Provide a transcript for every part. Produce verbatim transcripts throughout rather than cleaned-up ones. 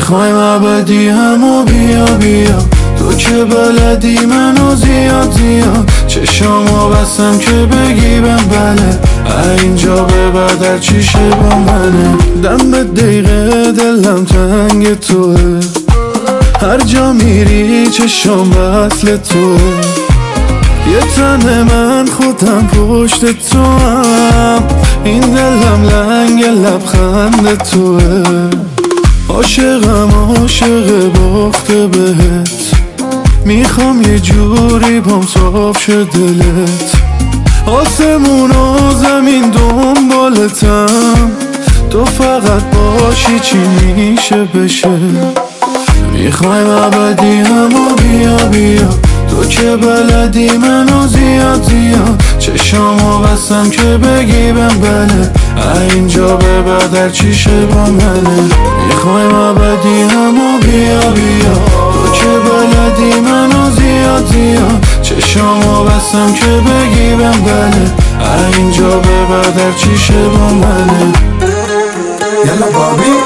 میخوایم ابدی همو بیا بیا، تو که بلدی منو زیاد زیاد. چشامو بستم که بگی بهم بله، اینجا به بعد هر چیشه با منه. دم به دقیقه دلم تنگ توه، هر جا میری چشام وصل توه. یه تن من خودم پشت تو هم، این دلم لنگ لبخند توه. عاشقم عاشق باخته بهت، میخوام یه جوری بام صاف شه دلت. آسمون و زمین دنبالتم، تو فقط باشی چی میشه بشه. میخوایم ابدی همو بیا بیا، تو که بلدی منو زیاد زیاد. چشامو بستم که بگی بهم بله، اینجا به بعد هر چیشه با منه. میخوایم ابدی همو بیا بیا، تو که بلدی منو زیاد زیاد. چشامو بستم که بگی بهم بله، اینجا به بعد هر چیشه با منه. یلا بابی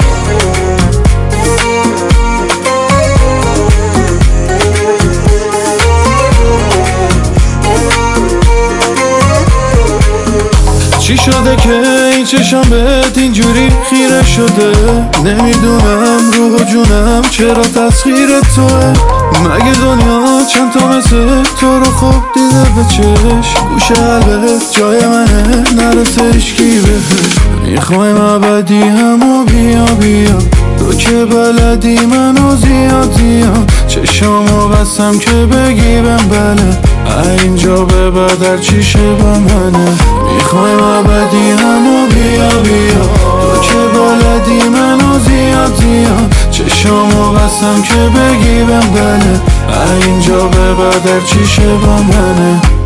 چی شده که این چشم بهت اینجوری خیره شده؟ نمیدونم روح و جونم چرا تسخیر توه. مگه دنیا چند تا مثل تو رو خوب دیده به چشم؟ گوشه قلبت جای منه نرسه اشکی بهش. میخوایم ابدی همو بیا بیا، تو که بلدی منو زیاد زیاد. چشامو بستم که بگی بهم بله، اینجا به بعد هر چیشه با منه. میخوایم ابدی همو بیا بیا، تو که بلدی منو زیاد زیاد. چشامو بستم که بگی بهم بله، اینجا به بعد هر چیشه با منه.